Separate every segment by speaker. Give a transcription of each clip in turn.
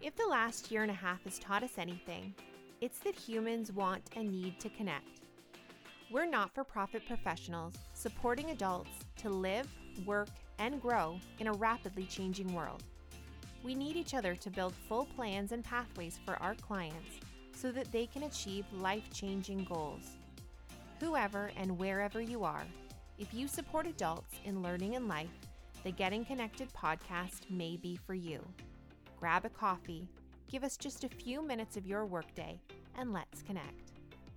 Speaker 1: If the last year and a half has taught us anything, it's that humans want and need to connect. We're not-for-profit professionals supporting adults to live, work, and grow in a rapidly changing world. We need each other to build full plans and pathways for our clients so that they can achieve life-changing goals. Whoever and wherever you are, if you support adults in learning and life, the Getting Connected podcast may be for you. Grab a coffee, give us just a few minutes of your workday, and let's connect.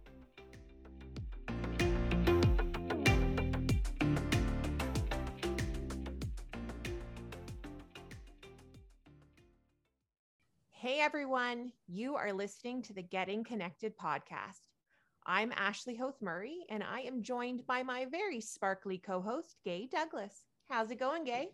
Speaker 1: Hey everyone, you are listening to the Getting Connected podcast. I'm Ashley Hoth Murray, and I am joined by my very sparkly co-host, Gay Douglas. How's it going, Gay?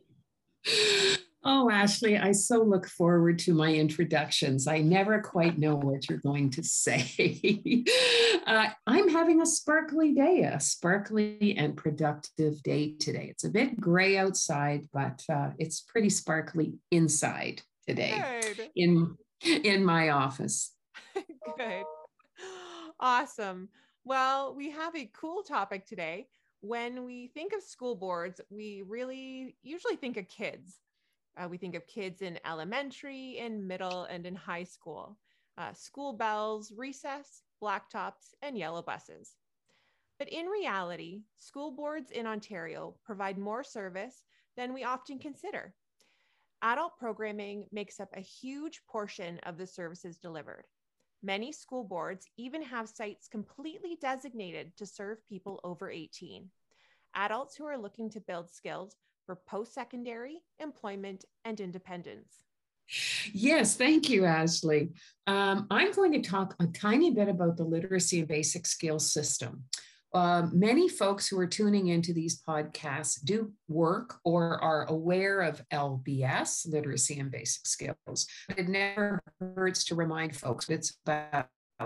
Speaker 2: Oh, Ashley, I so look forward to my introductions. I never quite know what you're going to say. I'm having a sparkly day, a sparkly and productive day today. It's a bit gray outside, but it's pretty sparkly inside today.
Speaker 1: Good.
Speaker 2: In my office.
Speaker 1: Good. Awesome. Well, we have a cool topic today. When we think of school boards, we really usually think of kids. We think of kids in elementary, in middle, and in high school. School bells, recess, blacktops, and yellow buses. But in reality, school boards in Ontario provide more service than we often consider. Adult programming makes up a huge portion of the services delivered. Many school boards even have sites completely designated to serve people over 18, adults who are looking to build skills for post-secondary, employment, and independence.
Speaker 2: Yes, thank you, Ashley. I'm going to talk a tiny bit about the literacy and basic skills system. Many folks who are tuning into these podcasts do work or are aware of LBS, literacy and basic skills. It never hurts to remind folks what it's about.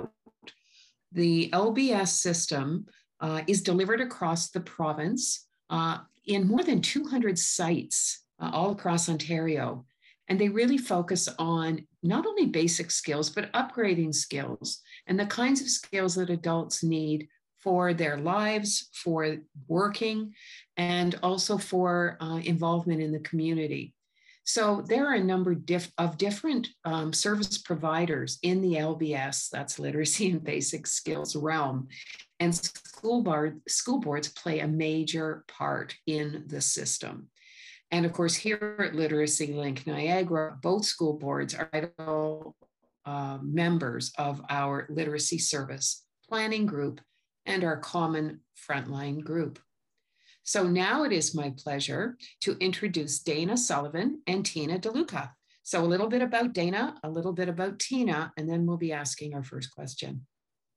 Speaker 2: The LBS system is delivered across the province in more than 200 sites all across Ontario. And they really focus on not only basic skills, but upgrading skills and the kinds of skills that adults need for their lives, for working, and also for involvement in the community. So there are a number of different service providers in the LBS, that's literacy and basic skills realm, and school boards play a major part in the system. And of course, here at Literacy Link Niagara, both school boards are vital members of our literacy service planning group and our common frontline group. So now it is my pleasure to introduce Dana Sullivan and Tina DeLuca. So a little bit about Dana, a little bit about Tina, and then we'll be asking our first question.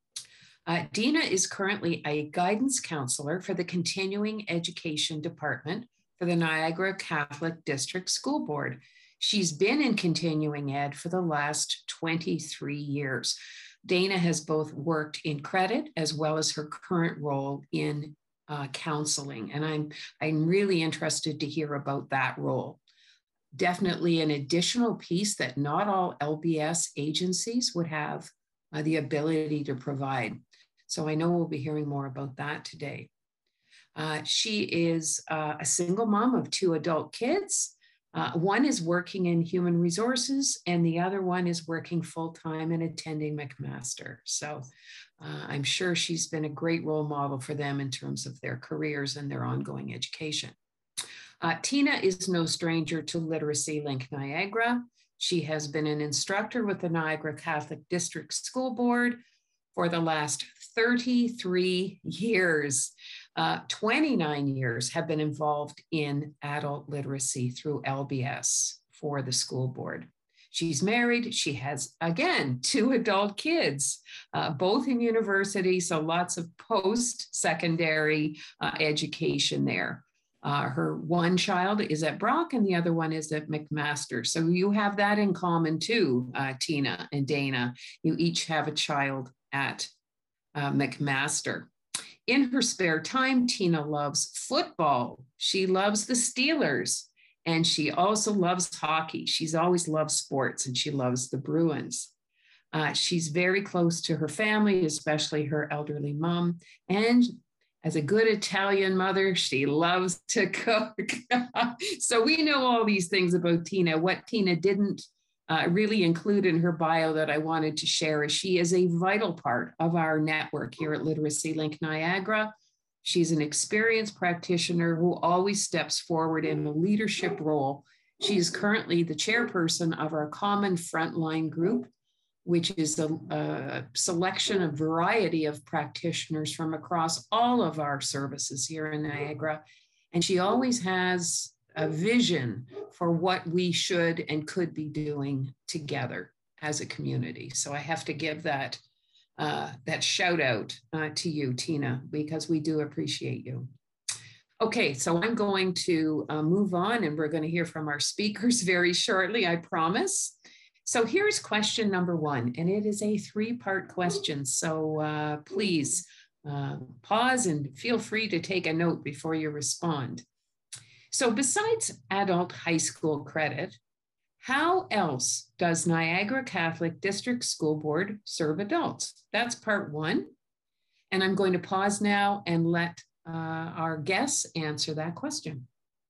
Speaker 2: Dina is currently a guidance counselor for the Continuing Education Department for the Niagara Catholic District School Board. She's been in continuing ed for the last 23 years. Dana has both worked in credit as well as her current role in counseling. And I'm really interested to hear about that role. Definitely an additional piece that not all LBS agencies would have the ability to provide. So I know we'll be hearing more about that today. She is a single mom of 2 adult kids. One is working in human resources and the other one is working full-time and attending McMaster. So I'm sure she's been a great role model for them in terms of their careers and their ongoing education. Tina is no stranger to Literacy Link Niagara. She has been an instructor with the Niagara Catholic District School Board for the last 33 years. 29 years have been involved in adult literacy through LBS for the school board. She's married. She has, again, 2 adult kids, both in university, so lots of post-secondary education there. Her one child is at Brock and the other one is at McMaster. So you have that in common too, Tina and Dana. You each have a child at McMaster. In her spare time, Tina loves football. She loves the Steelers And she also loves hockey. She's always loved sports, and she loves the Bruins. She's very close to her family, especially her elderly mom. And as a good Italian mother, she loves to cook. So we know all these things about Tina. What Tina didn't really include in her bio that I wanted to share is she is a vital part of our network here at Literacy Link Niagara. She's an experienced practitioner who always steps forward in a leadership role. She is currently the chairperson of our Common Frontline Group, which is a selection, a variety of practitioners from across all of our services here in Niagara. And she always has a vision for what we should and could be doing together as a community. So I have to give that shout out to you, Tina, because we do appreciate you. Okay, so I'm going to move on, and we're going to hear from our speakers very shortly, I promise. So here's question number one, and it is a 3-part question. So please pause and feel free to take a note before you respond. So besides adult high school credit, how else does Niagara Catholic District School Board serve adults? That's part one. And I'm going to pause now and let our guests answer that question.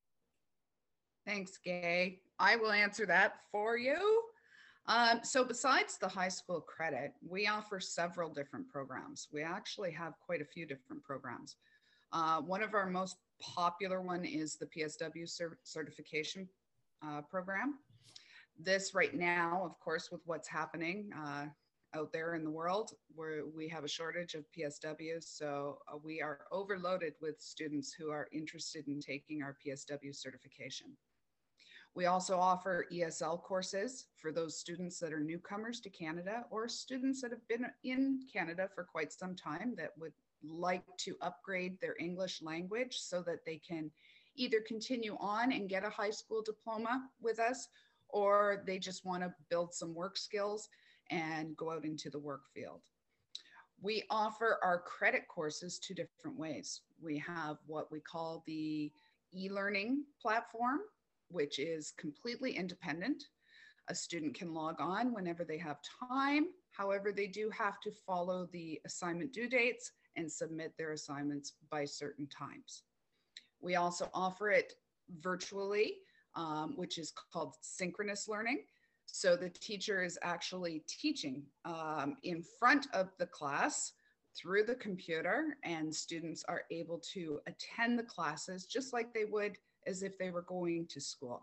Speaker 3: Thanks, Gay. I will answer that for you. So besides the high school credit, we offer several different programs. We actually have quite a few different programs. One of our most popular one is the PSW certification program. This right now, of course, with what's happening out there in the world, where we have a shortage of PSWs. So we are overloaded with students who are interested in taking our PSW certification. We also offer ESL courses for those students that are newcomers to Canada or students that have been in Canada for quite some time that would like to upgrade their English language so that they can either continue on and get a high school diploma with us, or they just want to build some work skills and go out into the work field. We offer our credit courses 2 different ways. We have what we call the e-learning platform, which is completely independent. A student can log on whenever they have time. However, they do have to follow the assignment due dates and submit their assignments by certain times. We also offer it virtually, which is called synchronous learning. So the teacher is actually teaching in front of the class through the computer, and students are able to attend the classes just like they would as if they were going to school.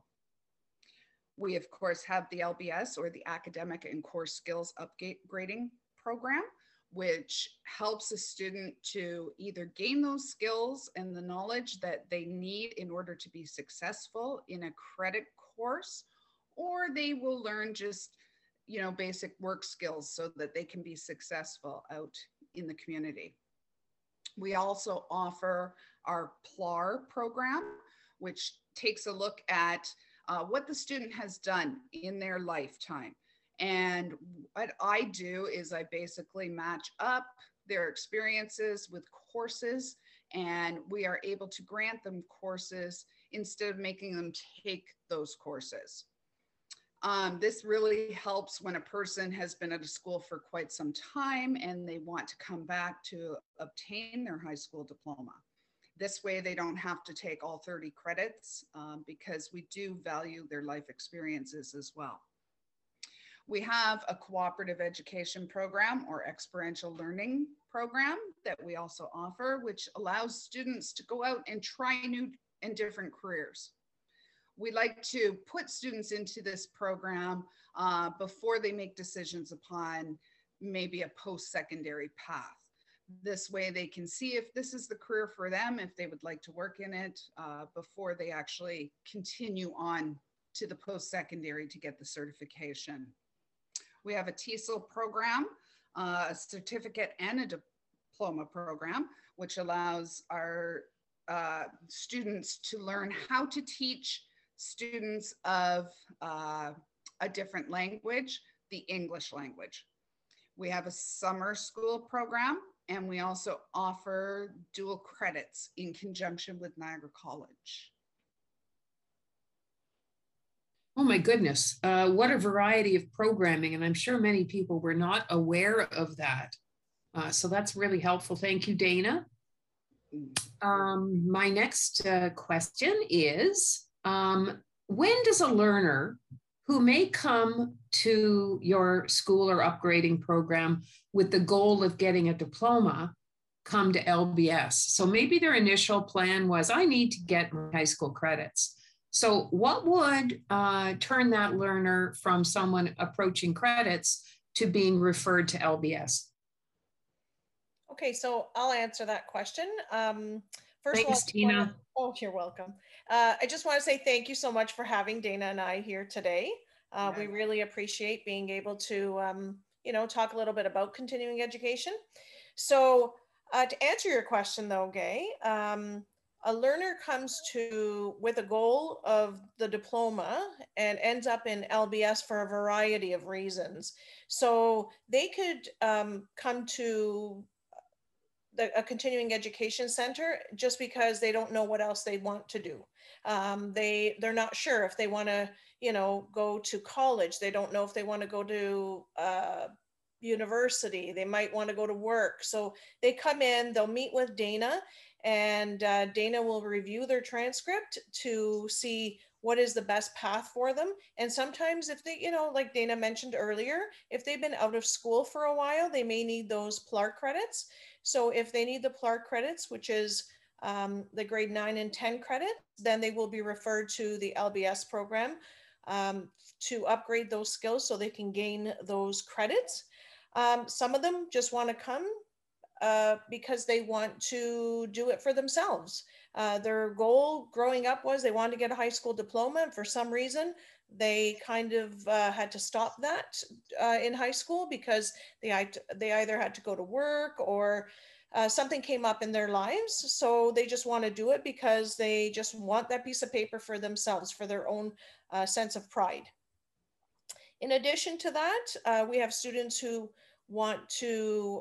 Speaker 3: We, of course, have the LBS, or the Academic and Core Skills Upgrading Program, which helps a student to either gain those skills and the knowledge that they need in order to be successful in a credit course, or they will learn just, basic work skills so that they can be successful out in the community. We also offer our PLAR program, which takes a look at what the student has done in their lifetime. And what I do is I basically match up their experiences with courses, and we are able to grant them courses instead of making them take those courses. This really helps when a person has been at a school for quite some time and they want to come back to obtain their high school diploma. This way they don't have to take all 30 credits because we do value their life experiences as well. We have a cooperative education program, or experiential learning program, that we also offer, which allows students to go out and try new and different careers. We like to put students into this program before they make decisions upon maybe a post-secondary path. This way they can see if this is the career for them, if they would like to work in it before they actually continue on to the post-secondary to get the certification. We have a TESOL program, a certificate and a diploma program, which allows our students to learn how to teach students of a different language, the English language. We have a summer school program, and we also offer dual credits in conjunction with Niagara College.
Speaker 2: Oh my goodness. What a variety of programming. And I'm sure many people were not aware of that. So that's really helpful. Thank you, Dana. My next question is, when does a learner who may come to your school or upgrading program with the goal of getting a diploma come to LBS? So maybe their initial plan was, I need to get my high school credits. So what would turn that learner from someone approaching credits to being referred to LBS?
Speaker 4: Okay, so I'll answer that question. First
Speaker 2: Thanks,
Speaker 4: of all,
Speaker 2: Tina.
Speaker 4: you're welcome. I just want to say thank you so much for having Dana and I here today. We really appreciate being able to, talk a little bit about continuing education. So to answer your question though, Gay, a learner comes to with a goal of the diploma and ends up in LBS for a variety of reasons. So they could come to a continuing education center just because they don't know what else they want to do. They're not sure if they want to, go to college. They don't know if they want to go to university. They might want to go to work. So they come in, they'll meet with Dana, and Dana will review their transcript to see what is the best path for them. And sometimes if they, like Dana mentioned earlier, if they've been out of school for a while, they may need those PLAR credits. So if they need the PLAR credits, which is the grade 9 and 10 credits, then they will be referred to the LBS program to upgrade those skills so they can gain those credits. Some of them just want to come because they want to do it for themselves. Their goal growing up was they wanted to get a high school diploma, and for some reason they kind of had to stop that in high school because they either had to go to work or something came up in their lives. So they just want to do it because they just want that piece of paper for themselves, for their own sense of pride. In addition to that, we have students who want to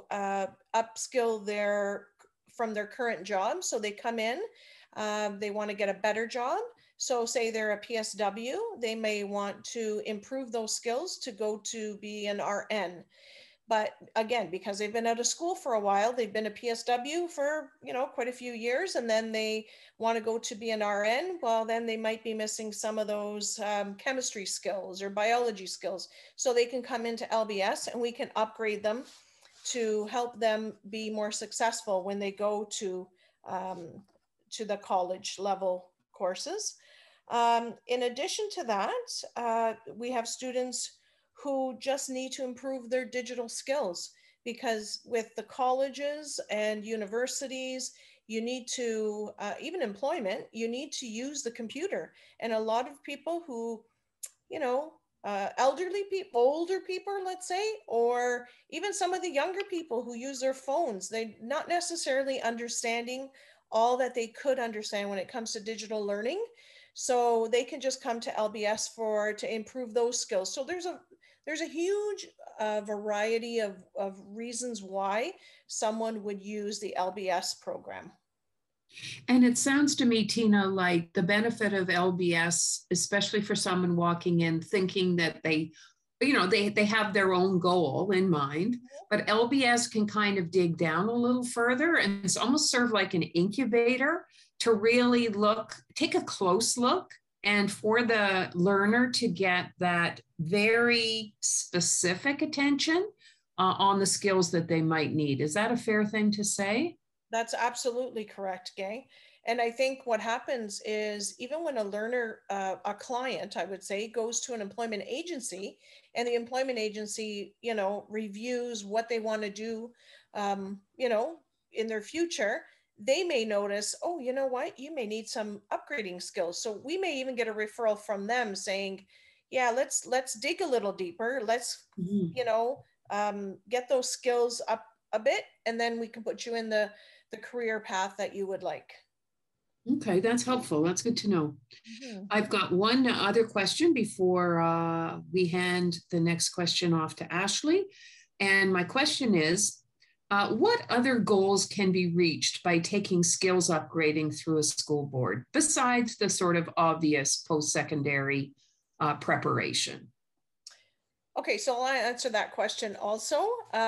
Speaker 4: upskill from their current job. So they come in, they want to get a better job. So say they're a PSW, they may want to improve those skills to go to be an RN. But again, because they've been out of school for a while, they've been a PSW for, quite a few years, and then they want to go to be an RN, well, then they might be missing some of those chemistry skills or biology skills. So they can come into LBS and we can upgrade them to help them be more successful when they go to the college level courses. In addition to that, we have students who just need to improve their digital skills, because with the colleges and universities, you need to, even employment, you need to use the computer. And a lot of people who, elderly people, older people, let's say, or even some of the younger people who use their phones, they're not necessarily understanding all that they could understand when it comes to digital learning. So they can just come to LBS to improve those skills. So there's a huge variety of reasons why someone would use the LBS program.
Speaker 2: And it sounds to me, Tina, like the benefit of LBS, especially for someone walking in thinking that they have their own goal in mind, but LBS can kind of dig down a little further, and it's almost serve like an incubator to really take a close look, and for the learner to get that very specific attention on the skills that they might need. Is that a fair thing to say?
Speaker 4: That's absolutely correct, Gay. And I think what happens is, even when a learner, a client, I would say, goes to an employment agency, and the employment agency, reviews what they want to do, in their future, they may notice, oh, you know what, you may need some upgrading skills. So we may even get a referral from them saying, yeah, let's dig a little deeper. Let's, get those skills up a bit, and then we can put you in the career path that you would like.
Speaker 2: Okay, that's helpful. That's good to know. Mm-hmm. I've got one other question before we hand the next question off to Ashley. And my question is, what other goals can be reached by taking skills upgrading through a school board, besides the sort of obvious post-secondary preparation?
Speaker 4: Okay, so I'll answer that question also.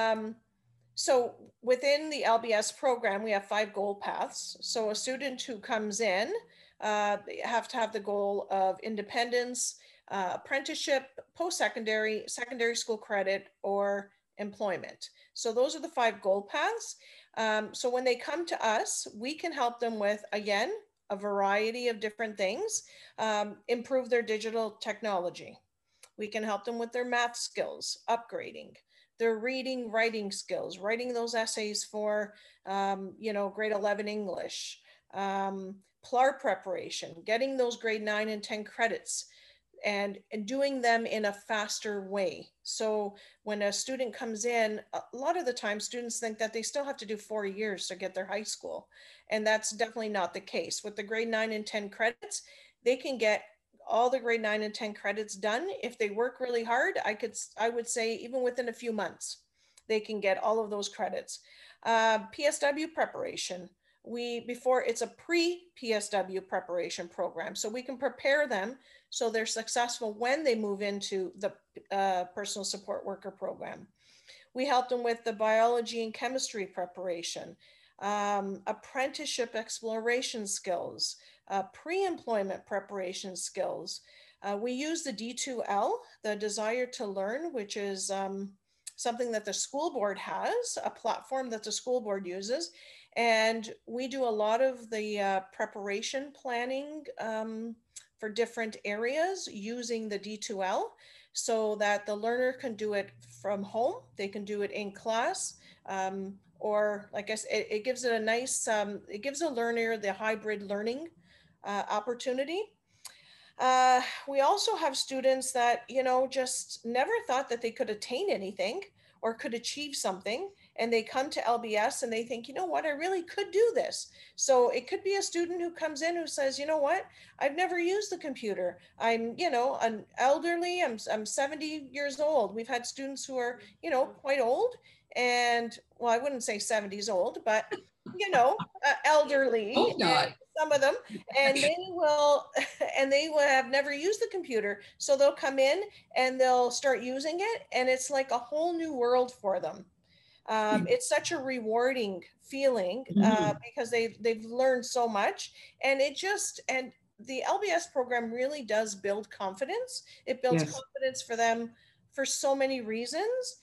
Speaker 4: So within the LBS program, we have 5 goal paths. So a student who comes in, they have to have the goal of independence, apprenticeship, post-secondary, secondary school credit, or employment. So those are the 5 goal paths. So when they come to us, we can help them with, again, a variety of different things, improve their digital technology. We can help them with their math skills, upgrading, their reading, writing skills, writing those essays for, grade 11 English, PLAR preparation, getting those grade 9 and 10 credits, and doing them in a faster way. So when a student comes in, a lot of the time students think that they still have to do 4 years to get their high school. And that's definitely not the case. With the grade 9 and 10 credits, they can get all the grade 9 and 10 credits done. If they work really hard, I would say even within a few months, they can get all of those credits. PSW preparation. It's a pre-PSW preparation program. So we can prepare them so they're successful when they move into the personal support worker program. We help them with the biology and chemistry preparation, apprenticeship exploration skills, pre-employment preparation skills. We use the D2L, the Desire to Learn, which is something that the school board has, a platform that the school board uses. And we do a lot of the preparation planning for different areas using the D2L so that the learner can do it from home, they can do it in class, or like I said, it gives it a nice, it gives a learner the hybrid learning opportunity. We also have students that, just never thought that they could attain anything or could achieve something. And they come to LBS and they think, you know what, I really could do this. So it could be a student who comes in who says, you know what, I've never used the computer. I'm, an elderly, I'm 70 years old. We've had students who are, quite old. And well, I wouldn't say 70s old, but, elderly.
Speaker 2: Hope not.
Speaker 4: Some of them, and they will have never used the computer. So they'll come in and they'll start using it. And it's like a whole new world for them. It's such a rewarding feeling because they've learned so much, and the LBS program really does build confidence. It builds confidence for them for so many reasons.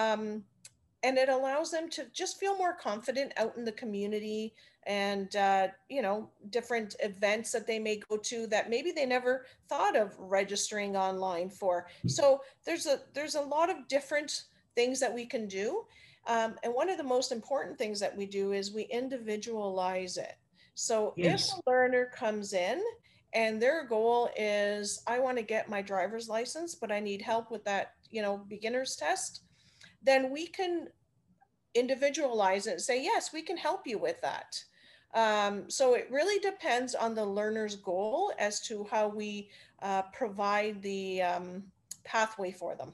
Speaker 4: And it allows them to just feel more confident out in the community and, different events that they may go to that maybe they never thought of registering online for. So there's a lot of different things that we can do. And one of the most important things that we do is we individualize it. So if a learner comes in and their goal is, I want to get my driver's license, but I need help with that, beginner's test, then we can individualize it and say, yes, we can help you with that. So it really depends on the learner's goal as to how we provide the pathway for them.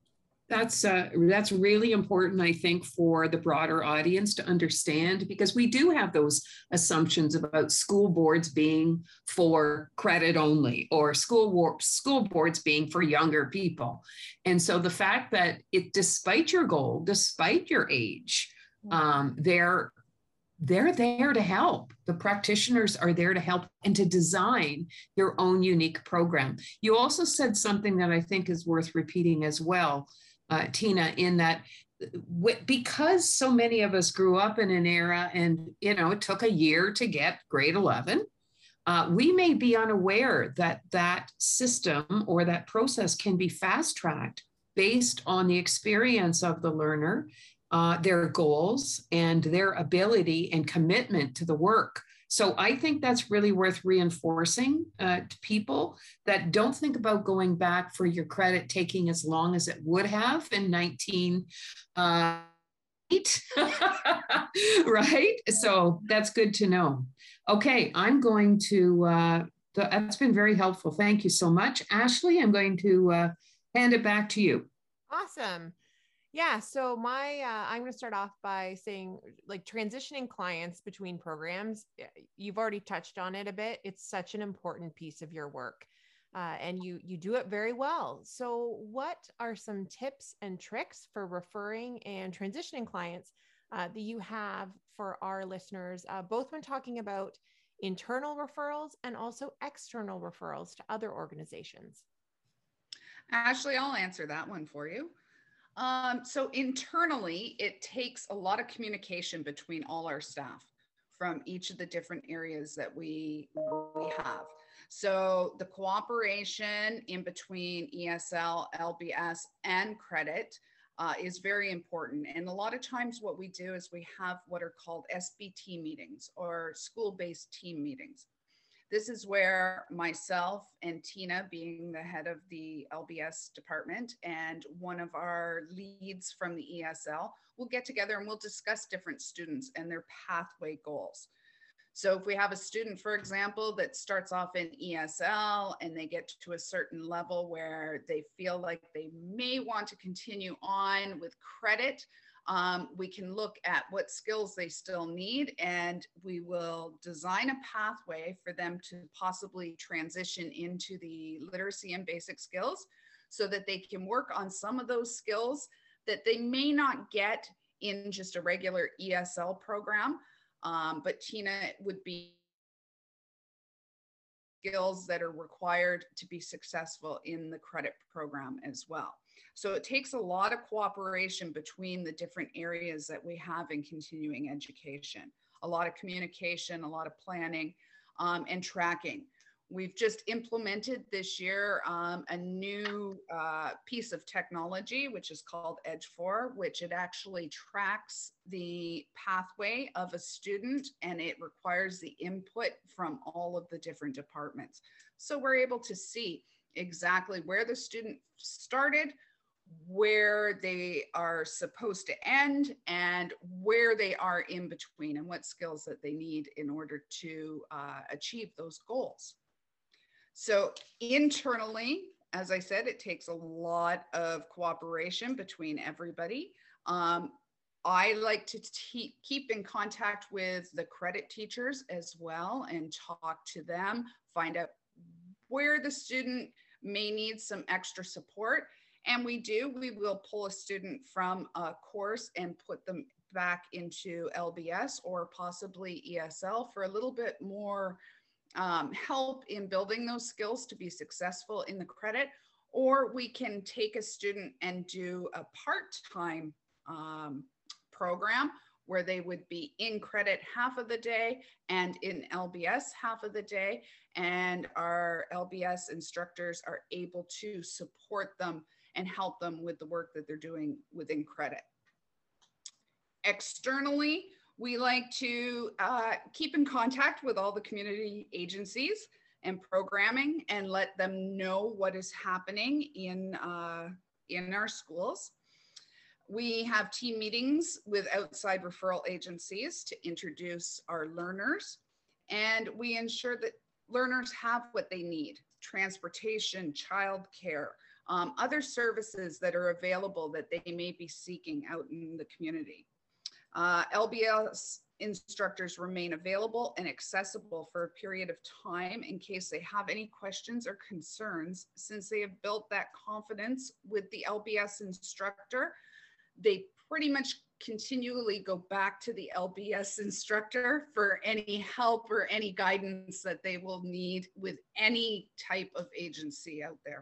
Speaker 2: That's really important, I think, for the broader audience to understand, because we do have those assumptions about school boards being for credit only, or school boards being for younger people. And so the fact that despite your goal, despite your age, they're there to help. The practitioners are there to help and to design your own unique program. You also said something that I think is worth repeating as well, Tina, in that because so many of us grew up in an era and, it took a year to get grade 11, we may be unaware that that system or that process can be fast-tracked based on the experience of the learner, their goals, and their ability and commitment to the work. So I think that's really worth reinforcing to people that don't think about going back for your credit taking as long as it would have in 1908, right? So that's good to know. Okay, I'm going to, that's been very helpful. Thank you so much. Ashley, I'm going to hand it back to you.
Speaker 1: Awesome. Yeah. So I'm going to start off by saying, like, transitioning clients between programs. You've already touched on it a bit. It's such an important piece of your work. and you do it very well. So what are some tips and tricks for referring and transitioning clients that you have for our listeners, both when talking about internal referrals and also external referrals to other organizations?
Speaker 3: Ashley, I'll answer that one for you. So internally, it takes a lot of communication between all our staff from each of the different areas that we have. So the cooperation in between ESL, LBS, and credit is very important. And a lot of times what we do is we have what are called SBT meetings, or school-based team meetings. This is where myself and Tina, being the head of the LBS department, and one of our leads from the ESL, will get together and we'll discuss different students and their pathway goals. So if we have a student, for example, that starts off in ESL and they get to a certain level where they feel like they may want to continue on with credit, we can look at what skills they still need, and we will design a pathway for them to possibly transition into the literacy and basic skills so that they can work on some of those skills that they may not get in just a regular ESL program. But Tina would be skills that are required to be successful in the credit program as well. So it takes a lot of cooperation between the different areas that we have in continuing education, a lot of communication, a lot of planning, and tracking. We've just implemented this year a new piece of technology, which is called Edge4, which it actually tracks the pathway of a student, and it requires the input from all of the different departments. So we're able to see exactly where the student started, where they are supposed to end, and where they are in between, and what skills that they need in order to achieve those goals. So internally, as I said, it takes a lot of cooperation between everybody. I like to keep in contact with the credit teachers as well and talk to them, find out where the student may need some extra support. And we will pull a student from a course and put them back into LBS or possibly ESL for a little bit more help in building those skills to be successful in the credit. Or we can take a student and do a part-time program where they would be in credit half of the day and in LBS half of the day. And our LBS instructors are able to support them and help them with the work that they're doing within credit. Externally, we like to keep in contact with all the community agencies and programming and let them know what is happening in our schools. We have team meetings with outside referral agencies to introduce our learners, and we ensure that learners have what they need: transportation, childcare, other services that are available that they may be seeking out in the community. LBS instructors remain available and accessible for a period of time in case they have any questions or concerns. Since they have built that confidence with the LBS instructor, they pretty much continually go back to the LBS instructor for any help or any guidance that they will need with any type of agency out there.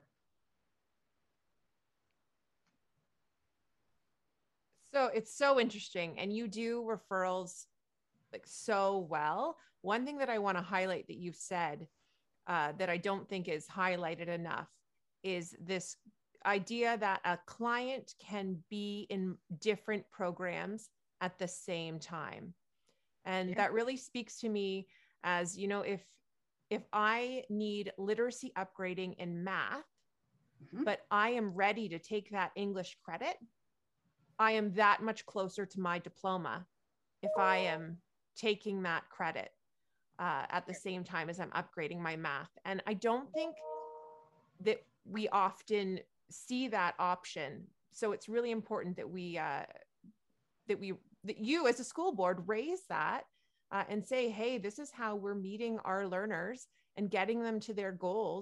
Speaker 1: So it's so interesting, and you do referrals like so well. One thing that I want to highlight that you've said that I don't think is highlighted enough is this idea that a client can be in different programs at the same time. And that really speaks to me as, you know, if I need literacy upgrading in math, but I am ready to take that English credit, I am that much closer to my diploma if I am taking that credit at the same time as I'm upgrading my math. And I don't think that we often see that option. So it's really important that that you as a school board raise that and say, hey, this is how we're meeting our learners and getting them to their goals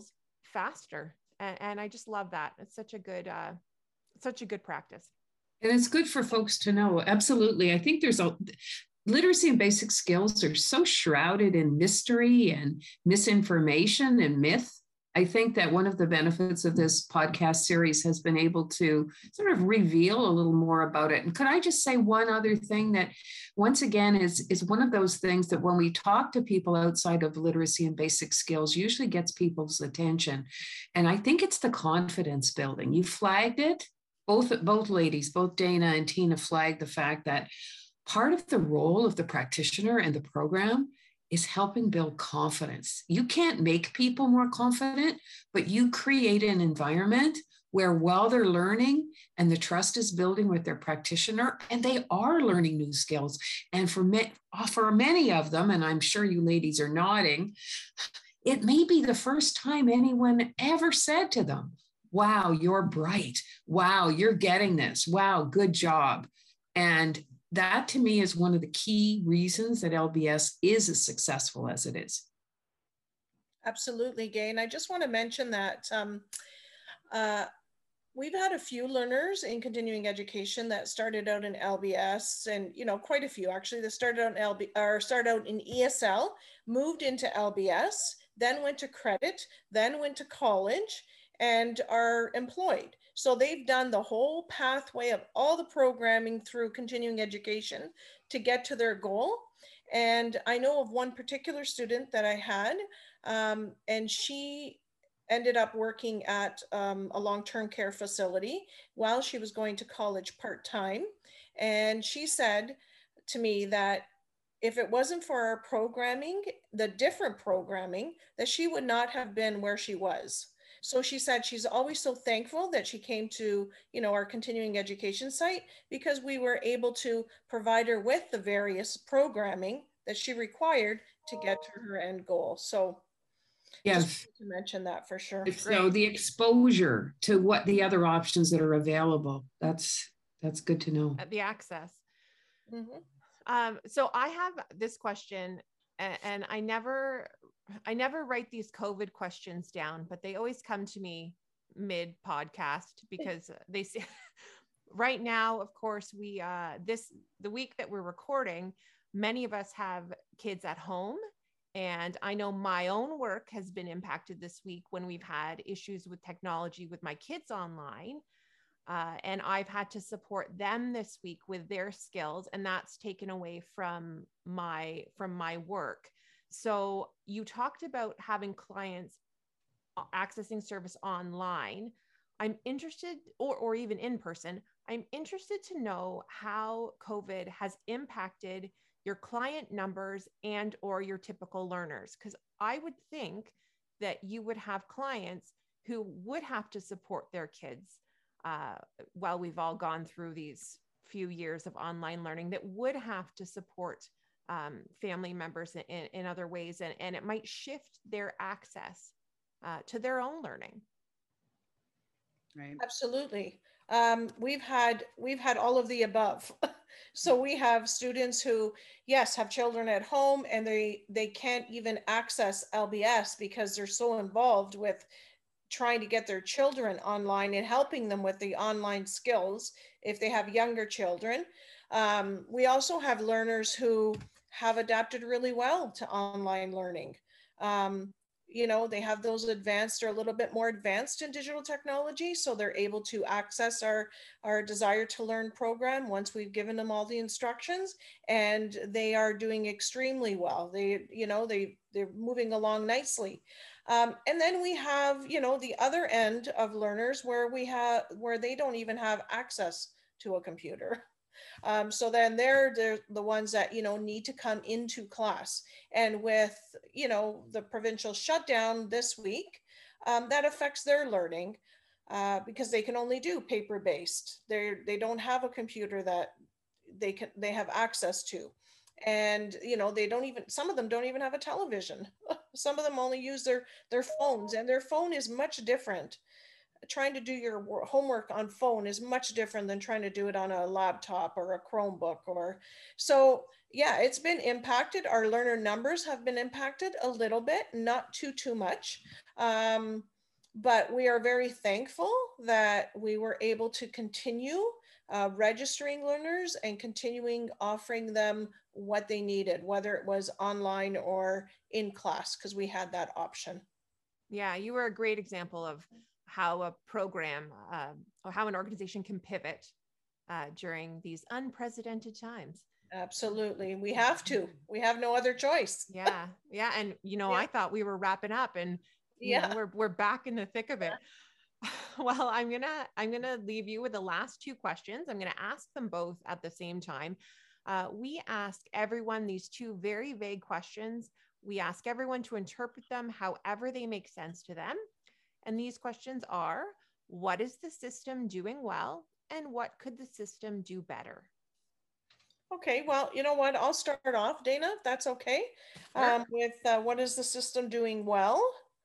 Speaker 1: faster. And I just love that. It's such a good practice.
Speaker 2: And it's good for folks to know. Absolutely. I think literacy and basic skills are so shrouded in mystery and misinformation and myth. I think that one of the benefits of this podcast series has been able to sort of reveal a little more about it. And could I just say one other thing that, once again, is one of those things that when we talk to people outside of literacy and basic skills, usually gets people's attention. And I think it's the confidence building. You flagged it. Both ladies, both Dana and Tina, flagged the fact that part of the role of the practitioner and the program is helping build confidence. You can't make people more confident, but you create an environment where while they're learning and the trust is building with their practitioner and they are learning new skills. And for many of them, and I'm sure you ladies are nodding, it may be the first time anyone ever said to them, wow, you're bright. Wow, you're getting this. Wow, good job. And that to me is one of the key reasons that LBS is as successful as it is.
Speaker 4: Absolutely, Gay. And I just want to mention that we've had a few learners in continuing education that started out in LBS, and quite a few actually that started out in ESL, moved into LBS, then went to credit, then went to college, and are employed. So they've done the whole pathway of all the programming through continuing education to get to their goal. And I know of one particular student that I had, and she ended up working at a long-term care facility while she was going to college part-time. And she said to me that if it wasn't for our programming, the different programming, that she would not have been where she was. So she said she's always so thankful that she came to, our continuing education site, because we were able to provide her with the various programming that she required to get to her end goal. So
Speaker 2: yes,
Speaker 4: just to mention that for sure.
Speaker 2: So the exposure to what the other options that are available, that's good to know.
Speaker 1: The access.
Speaker 4: Mm-hmm.
Speaker 1: So I have this question, and I never write these COVID questions down, but they always come to me mid podcast because they say right now, of course, the week that we're recording, many of us have kids at home. And I know my own work has been impacted this week when we've had issues with technology with my kids online. And I've had to support them this week with their skills, and that's taken away from my work. So you talked about having clients accessing service online. I'm interested, or even in person, I'm interested to know how COVID has impacted your client numbers and or your typical learners. Because I would think that you would have clients who would have to support their kids while we've all gone through these few years of online learning, that would have to support family members in other ways, and it might shift their access to their own learning.
Speaker 3: Right.
Speaker 4: Absolutely. We've had all of the above. So we have students who, yes, have children at home, and they can't even access LBS because they're so involved with trying to get their children online and helping them with the online skills if they have younger children. We also have learners who have adapted really well to online learning. They have those advanced or a little bit more advanced in digital technology, so they're able to access our Desire to Learn program once we've given them all the instructions, and they are doing extremely well. They're moving along nicely. And then we have, the other end of learners where they don't even have access to a computer. So then they're the ones that, need to come into class. And with, the provincial shutdown this week, that affects their learning because they can only do paper-based. They don't have a computer that they have access to. And, some of them don't even have a television. Some of them only use their phones, and their phone is much different. Trying to do your homework on phone is much different than trying to do it on a laptop or a Chromebook so yeah, it's been impacted. Our learner numbers have been impacted a little bit, not too much. but we are very thankful that we were able to continue registering learners and continuing offering them what they needed, whether it was online or in class, because we had that option.
Speaker 1: Yeah, you were a great example of how a program or how an organization can pivot during these unprecedented times.
Speaker 4: Absolutely. We have to. We have no other choice.
Speaker 1: Yeah. Yeah. And,
Speaker 4: Yeah.
Speaker 1: I thought we were wrapping up and,
Speaker 4: Yeah.
Speaker 1: we're back in the thick of it. Well, I'm gonna leave you with the last two questions. I'm gonna ask them both at the same time. We ask everyone these two very vague questions. We ask everyone to interpret them however they make sense to them. And these questions are: what is the system doing well, and what could the system do better?
Speaker 4: Okay, well, you know what? I'll start off, Dana, if that's okay,
Speaker 3: Sure.
Speaker 4: with what is the system doing well?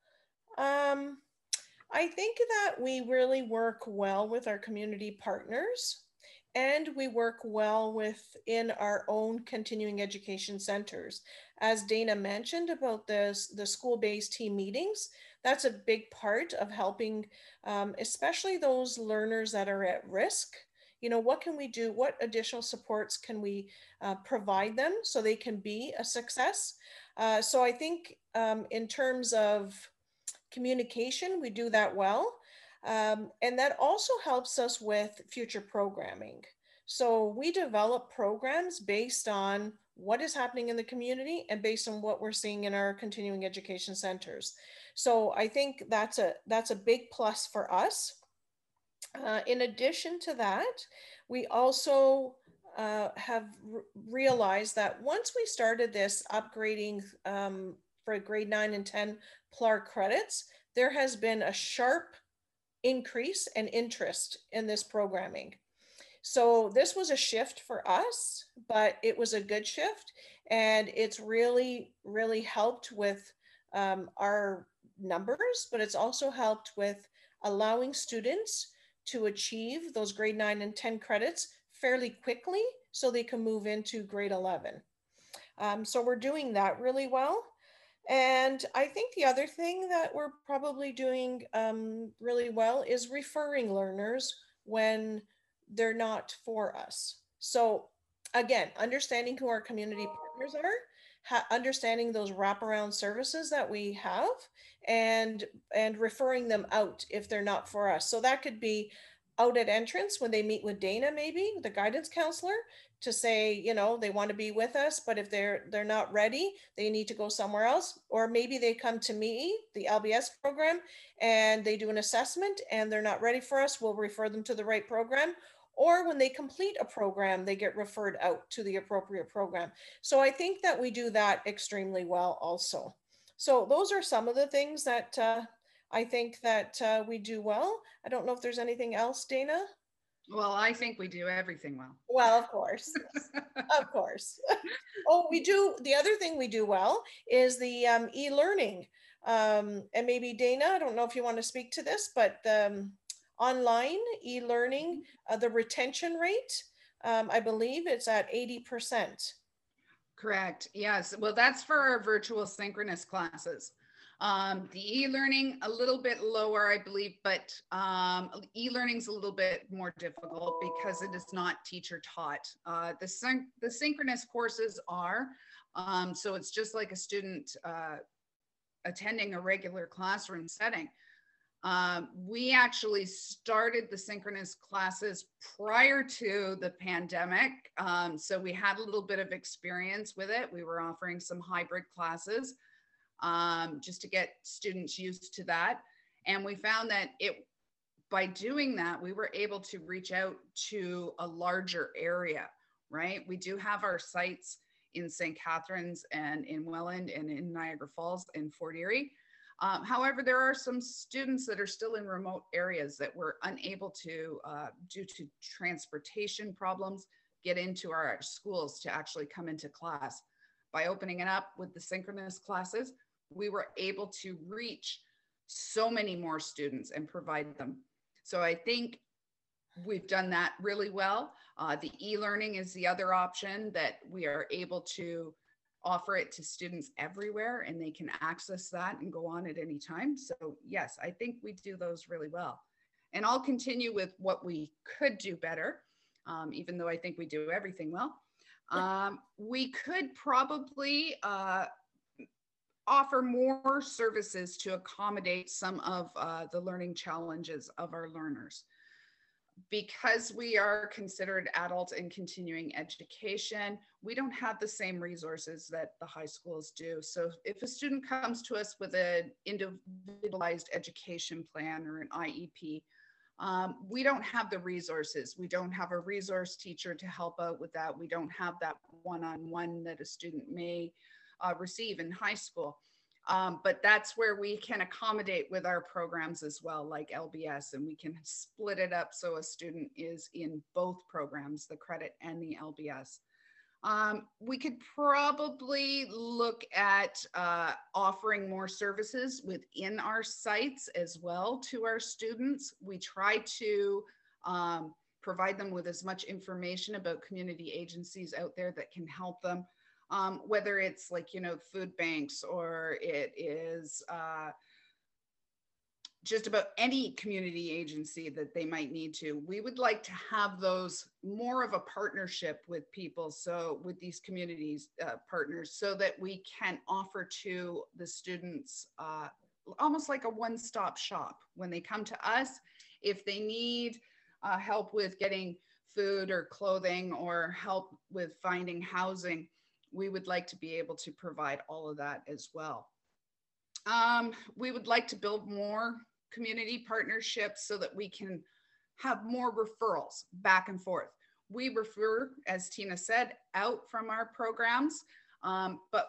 Speaker 4: Um, I think that we really work well with our community partners, and we work well within our own continuing education centers. As Dana mentioned about the school-based team meetings, that's a big part of helping, especially those learners that are at risk. What can we do? What additional supports can we provide them so they can be a success? So I think in terms of communication, we do that well. And that also helps us with future programming. So we develop programs based on what is happening in the community and based on what we're seeing in our continuing education centers. So I think that's a big plus for us. In addition to that, we also have realized that once we started this upgrading for grade 9 and 10 PLAR credits, there has been a sharp increase and interest in this programming. So this was a shift for us, but it was a good shift, and it's really, really helped with our numbers, but it's also helped with allowing students to achieve those grade 9 and 10 credits fairly quickly so they can move into grade 11. So we're doing that really well. And I think the other thing that we're probably doing really well is referring learners when they're not for us. So again, understanding who our community partners are, understanding those wraparound services that we have, and referring them out if they're not for us. So that could be out at entrance when they meet with Dana, maybe the guidance counselor, to say, they want to be with us, but if they're not ready, they need to go somewhere else. Or maybe they come to me, the LBS program, and they do an assessment and they're not ready for us, we'll refer them to the right program. Or when they complete a program, they get referred out to the appropriate program. So I think that we do that extremely well also. So those are some of the things that I think that we do well. I don't know if there's anything else, Dana.
Speaker 3: Well, I think we do everything well.
Speaker 4: Well, of course. Of course. Oh, we do. The other thing we do well is the e-learning. And maybe Dana, I don't know if you want to speak to this, but online e-learning, the retention rate, I believe it's at 80%.
Speaker 3: Correct. Yes. Well, that's for our virtual synchronous classes. The e-learning a little bit lower, I believe, but e-learning is a little bit more difficult because it is not teacher taught. The synchronous courses are, so it's just like a student attending a regular classroom setting. We actually started the synchronous classes prior to the pandemic. So we had a little bit of experience with it. We were offering some hybrid classes just to get students used to that. And we found that by doing that, we were able to reach out to a larger area, right? We do have our sites in St. Catharines and in Welland and in Niagara Falls and Fort Erie. However, there are some students that are still in remote areas that were unable to, due to transportation problems, get into our schools to actually come into class. By opening it up with the synchronous classes, we were able to reach so many more students and provide them. So I think we've done that really well. The e-learning is the other option that we are able to offer it to students everywhere, and they can access that and go on at any time. So yes, I think we do those really well. And I'll continue with what we could do better, even though I think we do everything well. We could probably offer more services to accommodate some of the learning challenges of our learners. Because we are considered adult and continuing education, we don't have the same resources that the high schools do. So if a student comes to us with an individualized education plan or an IEP, we don't have the resources. We don't have a resource teacher to help out with that. We don't have that one-on-one that a student may receive in high school. But that's where we can accommodate with our programs as well, like LBS, and we can split it up so a student is in both programs, the credit and the LBS. We could probably look at offering more services within our sites as well to our students. We try to provide them with as much information about community agencies out there that can help them. Whether it's like, food banks, or it is just about any community agency that they might need to. We would like to have those more of a partnership with people. So with these communities partners, so that we can offer to the students almost like a one-stop shop. When they come to us, if they need help with getting food or clothing, or help with finding housing, we would like to be able to provide all of that as well. We would like to build more community partnerships so that we can have more referrals back and forth. We refer, as Tina said, out from our programs, but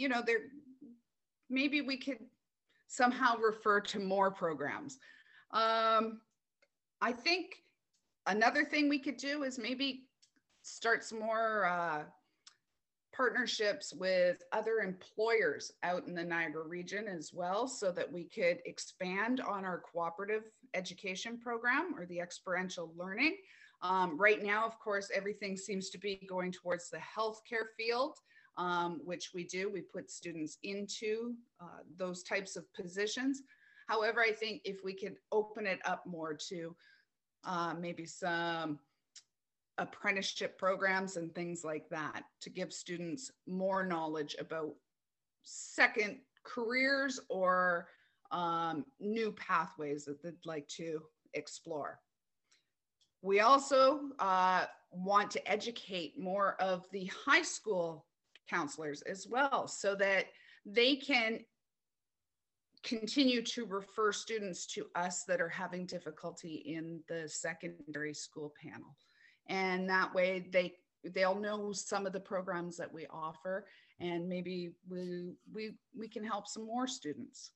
Speaker 3: maybe we could somehow refer to more programs. I think another thing we could do is maybe start some more partnerships with other employers out in the Niagara region as well, so that we could expand on our cooperative education program, or the experiential learning. Right now, of course, everything seems to be going towards the healthcare field, which we do. We put students into those types of positions. However, I think if we could open it up more to maybe some apprenticeship programs and things like that, to give students more knowledge about second careers or new pathways that they'd like to explore. We also want to educate more of the high school counselors as well, so that they can continue to refer students to us that are having difficulty in the secondary school panel. And that way they'll know some of the programs that we offer, and maybe we can help some more students.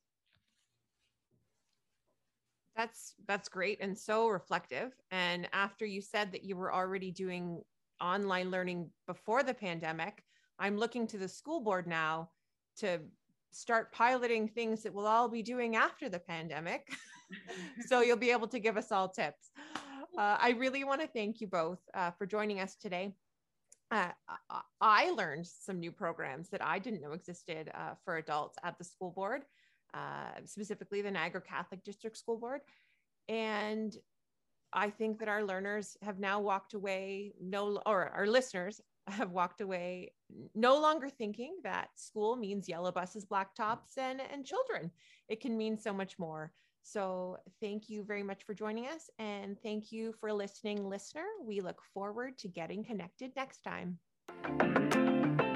Speaker 1: That's great and so reflective. And after you said that you were already doing online learning before the pandemic, I'm looking to the school board now to start piloting things that we'll all be doing after the pandemic. So you'll be able to give us all tips. I really want to thank you both for joining us today. I learned some new programs that I didn't know existed for adults at the school board, specifically the Niagara Catholic District School Board. And I think that our learners have now walked away, or our listeners have walked away no longer thinking that school means yellow buses, black tops, and children. It can mean so much more. So thank you very much for joining us, and thank you for listening, listener. We look forward to getting connected next time.